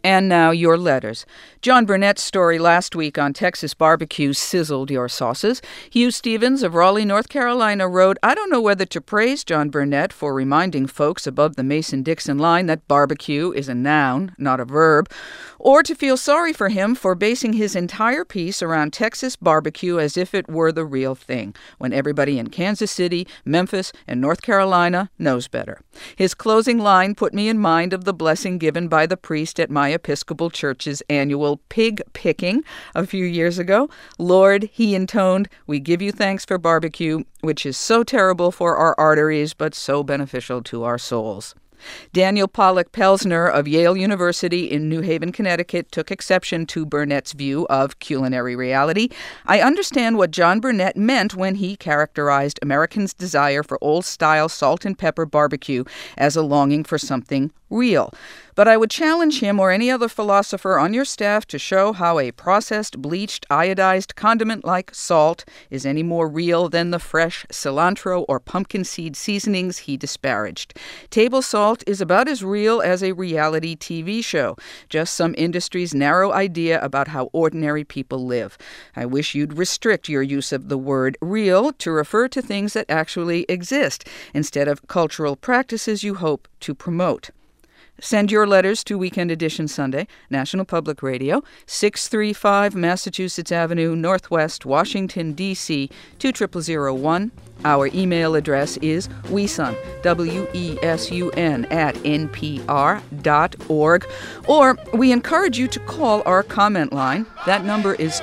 And now your letters. John Burnett's story last week on Texas barbecue sizzled your sauces. Hugh Stevens of Raleigh, North Carolina wrote, I don't know whether to praise John Burnett for reminding folks above the Mason-Dixon line that barbecue is a noun, not a verb, or to feel sorry for him for basing his entire piece around Texas barbecue as if it were the real thing, when everybody in Kansas City, Memphis, and North Carolina knows better. His closing line put me in mind of the blessing given by the priest at my Episcopal Church's annual pig picking a few years ago. Lord, he intoned, we give you thanks for barbecue, which is so terrible for our arteries, but so beneficial to our souls. Daniel Pollock Pelsner of Yale University in New Haven, Connecticut, took exception to Burnett's view of culinary reality. I understand what John Burnett meant when he characterized Americans' desire for old-style salt and pepper barbecue as a longing for something real. But I would challenge him or any other philosopher on your staff to show how a processed, bleached, iodized condiment like salt is any more real than the fresh cilantro or pumpkin seed seasonings he disparaged. Table salt is about as real as a reality TV show, just some industry's narrow idea about how ordinary people live. I wish you'd restrict your use of the word real to refer to things that actually exist, instead of cultural practices you hope to promote. Send your letters to Weekend Edition Sunday, National Public Radio, 635 Massachusetts Avenue, Northwest, Washington, D.C., 20001. Our email address is wesun, W-E-S-U-N, @npr.org. Or we encourage you to call our comment line. That number is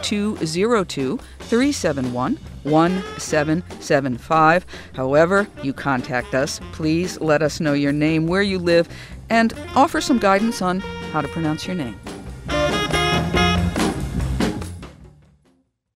202-371-1775. However you contact us, please let us know your name, where you live, and offer some guidance on how to pronounce your name.